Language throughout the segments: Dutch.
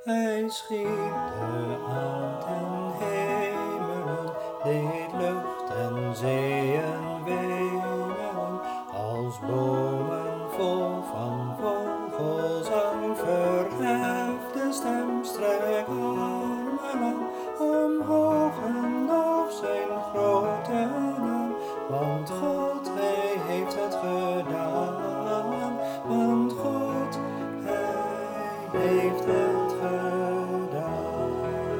Hij schiep de aard en hemelen, deed lucht en zeeën wemelen, als bomen vol van vogelzang. Verheft de stem, strek armen lang, omhoog en loof zijn grote naam. Want God, hij heeft het gedaan, want God, hij heeft het gedaan.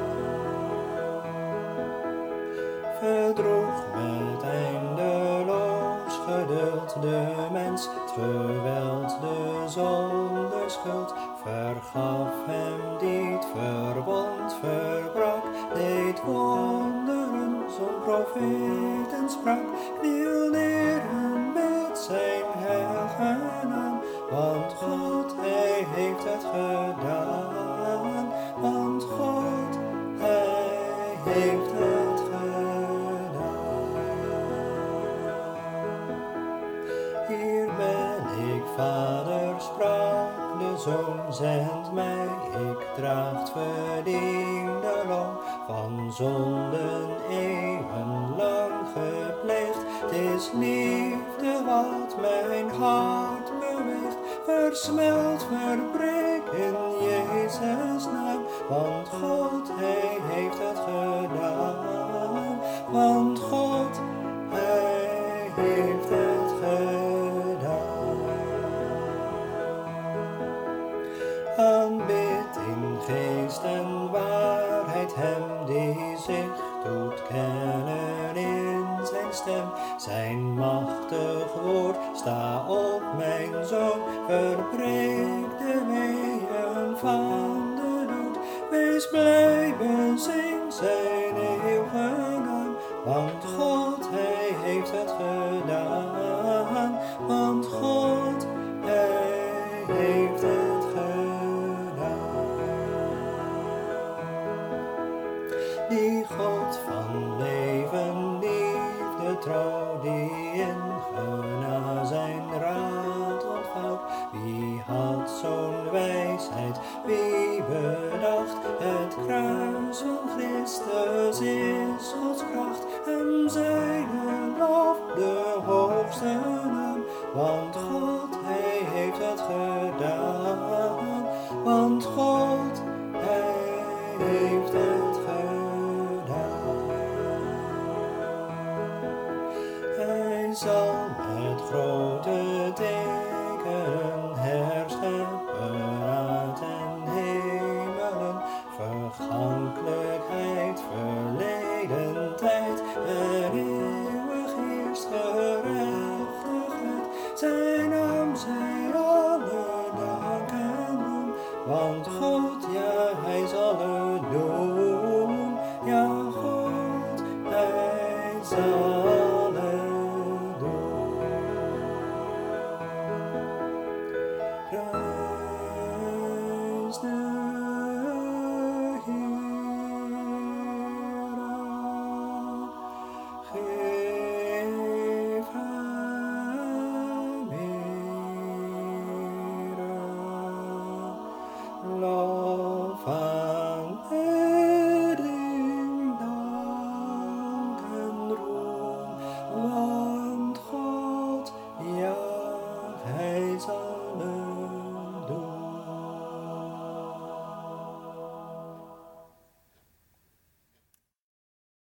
Verdroeg met eindeloos geduld de mens het geweld, de zonde schuld, vergaf hem die het verbond verbrak, deed wonderen, zond profeten sprak, kniel neer en bid zijn heilige naam, want God, hij heeft het gedaan, want God, hij heeft het gedaan. Hier ben ik, Vader, sprak de Zoon, zend mij, ik draag het verdiende loon van zonden eeuwenlang gepleegd. Het is liefde wat mijn hart beweegt, versmelt, verbreekt in Jezus' naam, want God, hij heeft het gedaan, want God, hij heeft het gedaan. Aanbid in geest en waarheid hem die zich doet kennen in zijn stem. Zijn machtig woord, sta op mijn zoon, verbreek de weeën van de dood. Wees blij, bezing zijn eeuwige naam, want God, hij heeft het gedaan, want God, hij heeft het gedaan. Die God van leven, liefde, trouw, die in genade zijn raad ontvouwt. Wie had zo'n wijsheid, wie bedacht? Het kruis van Christus is Gods kracht, hem zij de lof, de hoogste naam, want God, hij heeft het gedaan, want God, hij heeft het gedaan. Hij zal met grote tekenen herscheppen aard en hemelen, vergankelijkheid, verleden tijd, en eeuwig heerst gerechtigheid. Zijn naam zij alle dank en doen, want God,